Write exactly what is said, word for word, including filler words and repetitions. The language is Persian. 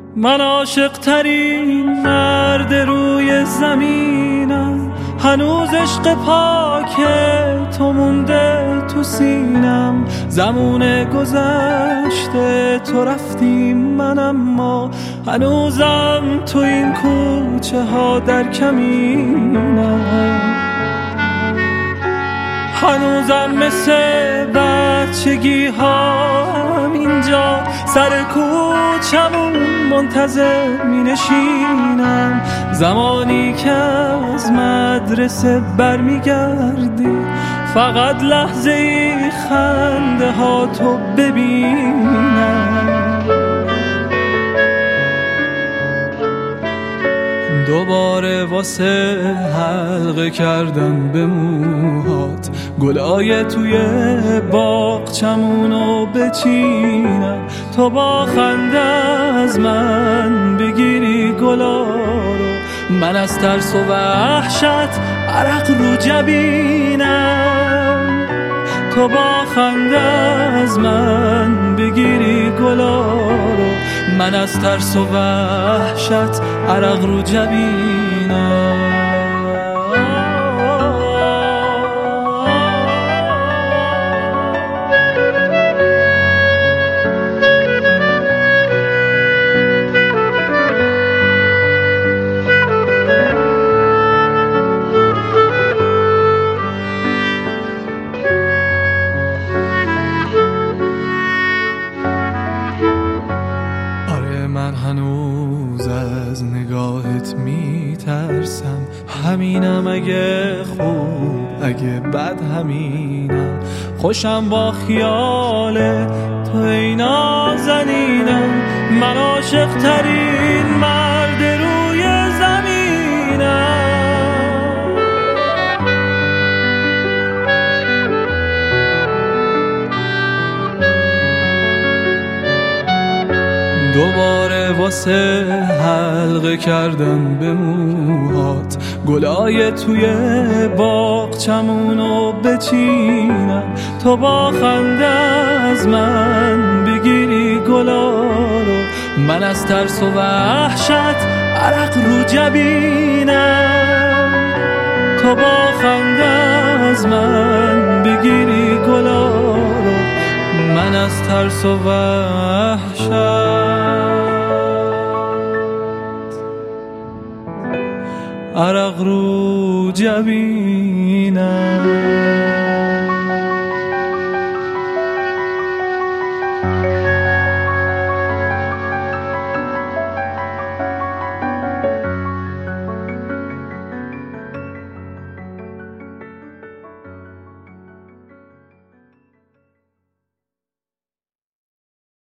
من عاشق ترین مرد روی زمینم، هنوز عشق پاک تو مونده تو سینم. زمان گذشته تو رفتیم من، اما هنوزم تو این کوچه ها در کمینم. هنوزم مثل بچگی ها اینجا سر کوچمون منتظر می نشینم. زمانی که از مدرسه برمی گردی، فقط لحظه ای خنده ها تو ببینم. دوباره واسه حلقه کردن به موهات گلای توی باغچمونو بچینم. تو با خنده از من بگیری گلا رو، من از ترس و وحشت عرق رو جبینم. تو با خنده از من بگیری گلا رو، من از ترس و وحشت عرق رو جبینم. من هنوز از نگاهت میترسم، همینم اگه خوب اگه بد همینم. خوشم با خیال تو ای نازنینم، من عاشق ترین مرد روی زمینم. دوباره واسه حلقه کردن به موهات گلای توی باغچمونو بچینم. تو با خنده از من بگیری گلا رو، من از ترس و وحشت عرق رو جبینم. تو با خنده از من بگیری گلا رو، من از ترس و وحشت عرق رو جبینم.